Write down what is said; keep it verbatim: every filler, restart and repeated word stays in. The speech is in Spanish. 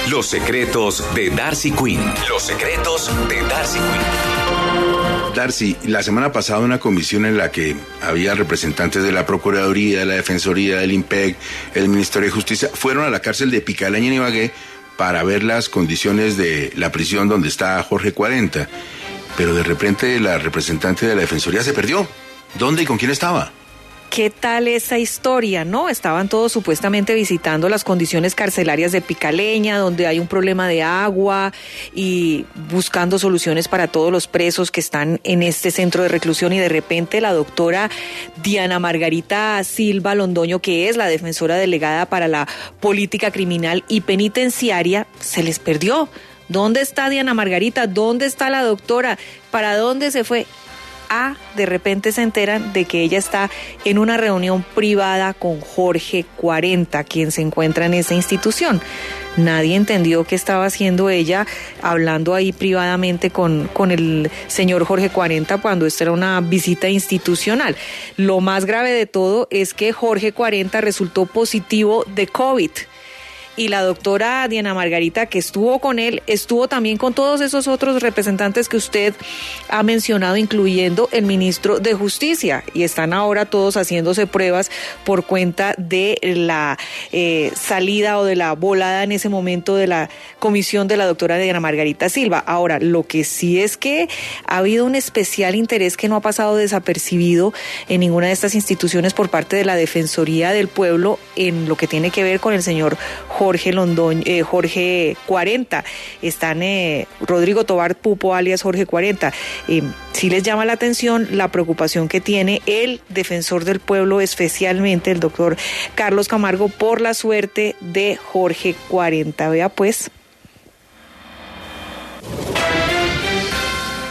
Los secretos de Darcy Quinn. Los secretos de Darcy Quinn. Darcy, la semana pasada una comisión en la que había representantes de la Procuraduría, de la Defensoría, del IMPEC, el Ministerio de Justicia, fueron a la cárcel de Picaleña en Ibagué para ver las condiciones de la prisión donde está Jorge cuarenta. Pero de repente la representante de la Defensoría se perdió. ¿Dónde y con quién estaba? ¿Qué tal esa historia, no? Estaban todos supuestamente visitando las condiciones carcelarias de Picaleña, donde hay un problema de agua y buscando soluciones para todos los presos que están en este centro de reclusión, y de repente la doctora Diana Margarita Silva Londoño, que es la defensora delegada para la política criminal y penitenciaria, se les perdió. ¿Dónde está Diana Margarita? ¿Dónde está la doctora? ¿Para dónde se fue? Ah, de repente se enteran de que ella está en una reunión privada con Jorge cuarenta, quien se encuentra en esa institución. Nadie entendió qué estaba haciendo ella hablando ahí privadamente con, con el señor Jorge cuarenta cuando esta era una visita institucional. Lo más grave de todo es que Jorge cuarenta resultó positivo de COVID. Y la doctora Diana Margarita, que estuvo con él, estuvo también con todos esos otros representantes que usted ha mencionado, incluyendo el ministro de Justicia, y están ahora todos haciéndose pruebas por cuenta de la eh, salida o de la volada en ese momento de la comisión de la doctora Diana Margarita Silva. Ahora, lo que sí es que ha habido un especial interés que no ha pasado desapercibido en ninguna de estas instituciones por parte de la Defensoría del Pueblo en lo que tiene que ver con el señor Jorge Jorge Londoño, eh, Jorge cuarenta. Están eh, Rodrigo Tobar Pupo, alias Jorge cuarenta. Eh, sí les llama la atención la preocupación que tiene el defensor del pueblo, especialmente el doctor Carlos Camargo, por la suerte de Jorge cuarenta. Vea pues.